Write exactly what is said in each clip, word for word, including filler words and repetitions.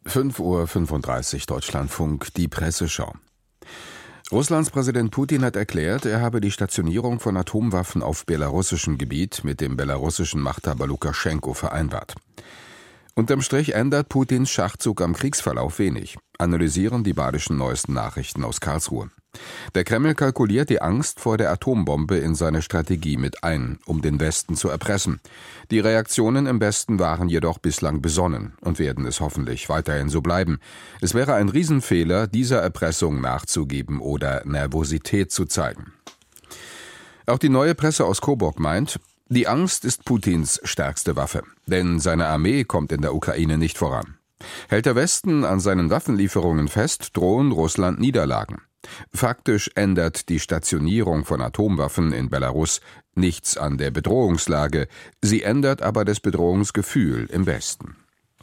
fünf Uhr fünfunddreißig Deutschlandfunk, die Presseschau. Russlands Präsident Putin hat erklärt, er habe die Stationierung von Atomwaffen auf belarussischem Gebiet mit dem belarussischen Machthaber Lukaschenko vereinbart. Unterm Strich ändert Putins Schachzug am Kriegsverlauf wenig, analysieren die badischen neuesten Nachrichten aus Karlsruhe. Der Kreml kalkuliert die Angst vor der Atombombe in seine Strategie mit ein, um den Westen zu erpressen. Die Reaktionen im Westen waren jedoch bislang besonnen und werden es hoffentlich weiterhin so bleiben. Es wäre ein Riesenfehler, dieser Erpressung nachzugeben oder Nervosität zu zeigen. Auch die neue Presse aus Coburg meint, die Angst ist Putins stärkste Waffe, denn seine Armee kommt in der Ukraine nicht voran. Hält der Westen an seinen Waffenlieferungen fest, drohen Russland Niederlagen. Faktisch ändert die Stationierung von Atomwaffen in Belarus nichts an der Bedrohungslage, sie ändert aber das Bedrohungsgefühl im Westen.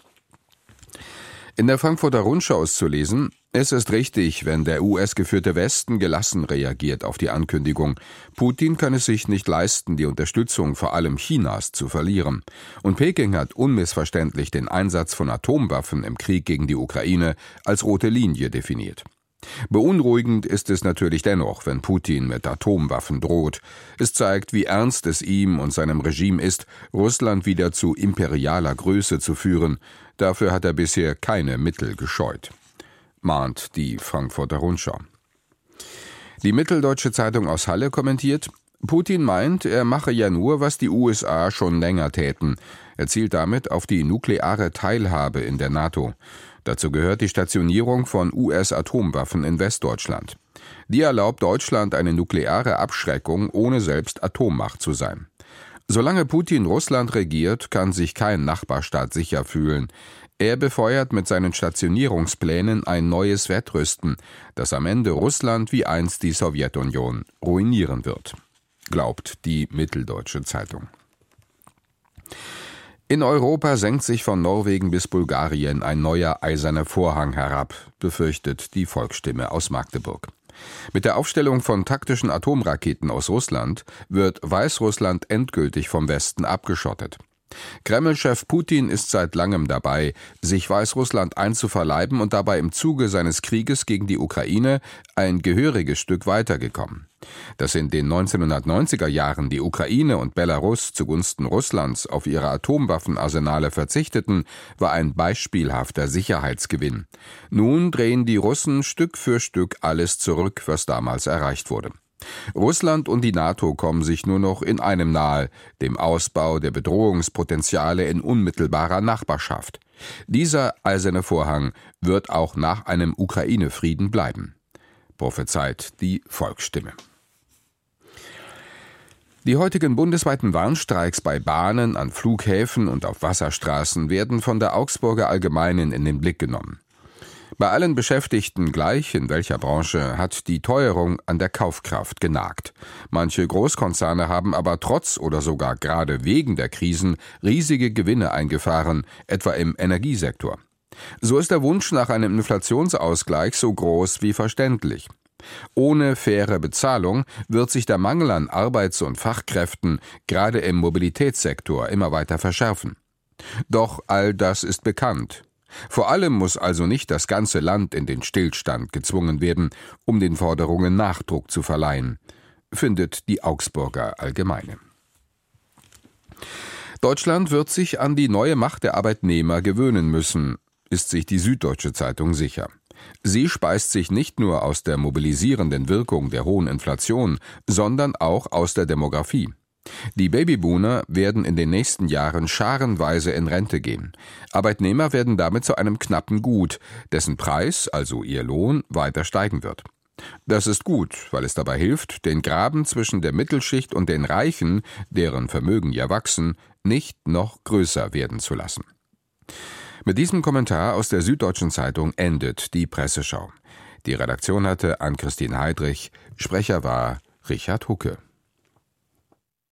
In der Frankfurter Rundschau ist zu lesen, es ist richtig, wenn der U S-geführte Westen gelassen reagiert auf die Ankündigung. Putin kann es sich nicht leisten, die Unterstützung vor allem Chinas zu verlieren. Und Peking hat unmissverständlich den Einsatz von Atomwaffen im Krieg gegen die Ukraine als rote Linie definiert. Beunruhigend ist es natürlich dennoch, wenn Putin mit Atomwaffen droht. Es zeigt, wie ernst es ihm und seinem Regime ist, Russland wieder zu imperialer Größe zu führen. Dafür hat er bisher keine Mittel gescheut, mahnt die Frankfurter Rundschau. Die Mitteldeutsche Zeitung aus Halle kommentiert, Putin meint, er mache ja nur, was die U S A schon länger täten. Er zielt damit auf die nukleare Teilhabe in der NATO. Dazu gehört die Stationierung von U S-Atomwaffen in Westdeutschland. Die erlaubt Deutschland eine nukleare Abschreckung, ohne selbst Atommacht zu sein. Solange Putin Russland regiert, kann sich kein Nachbarstaat sicher fühlen. Er befeuert mit seinen Stationierungsplänen ein neues Wettrüsten, das am Ende Russland wie einst die Sowjetunion ruinieren wird, glaubt die Mitteldeutsche Zeitung. In Europa senkt sich von Norwegen bis Bulgarien ein neuer eiserner Vorhang herab, befürchtet die Volksstimme aus Magdeburg. Mit der Aufstellung von taktischen Atomraketen aus Russland wird Weißrussland endgültig vom Westen abgeschottet. Kreml-Chef Putin ist seit langem dabei, sich Weißrussland einzuverleiben und dabei im Zuge seines Krieges gegen die Ukraine ein gehöriges Stück weitergekommen. Dass in den neunzehnhundertneunziger Jahren die Ukraine und Belarus zugunsten Russlands auf ihre Atomwaffenarsenale verzichteten, war ein beispielhafter Sicherheitsgewinn. Nun drehen die Russen Stück für Stück alles zurück, was damals erreicht wurde. Russland und die NATO kommen sich nur noch in einem nahe, dem Ausbau der Bedrohungspotenziale in unmittelbarer Nachbarschaft. Dieser eiserne Vorhang wird auch nach einem Ukraine-Frieden bleiben, prophezeit die Volksstimme. Die heutigen bundesweiten Warnstreiks bei Bahnen, an Flughäfen und auf Wasserstraßen werden von der Augsburger Allgemeinen in den Blick genommen. Bei allen Beschäftigten gleich, in welcher Branche, hat die Teuerung an der Kaufkraft genagt. Manche Großkonzerne haben aber trotz oder sogar gerade wegen der Krisen riesige Gewinne eingefahren, etwa im Energiesektor. So ist der Wunsch nach einem Inflationsausgleich so groß wie verständlich. Ohne faire Bezahlung wird sich der Mangel an Arbeits- und Fachkräften gerade im Mobilitätssektor immer weiter verschärfen. Doch all das ist bekannt. Vor allem muss also nicht das ganze Land in den Stillstand gezwungen werden, um den Forderungen Nachdruck zu verleihen, findet die Augsburger Allgemeine. Deutschland wird sich an die neue Macht der Arbeitnehmer gewöhnen müssen, ist sich die Süddeutsche Zeitung sicher. Sie speist sich nicht nur aus der mobilisierenden Wirkung der hohen Inflation, sondern auch aus der Demografie. Die Babyboomer werden in den nächsten Jahren scharenweise in Rente gehen. Arbeitnehmer werden damit zu einem knappen Gut, dessen Preis, also ihr Lohn, weiter steigen wird. Das ist gut, weil es dabei hilft, den Graben zwischen der Mittelschicht und den Reichen, deren Vermögen ja wachsen, nicht noch größer werden zu lassen. Mit diesem Kommentar aus der Süddeutschen Zeitung endet die Presseschau. Die Redaktion hatte Ann-Christine Heidrich, Sprecher war Richard Hucke.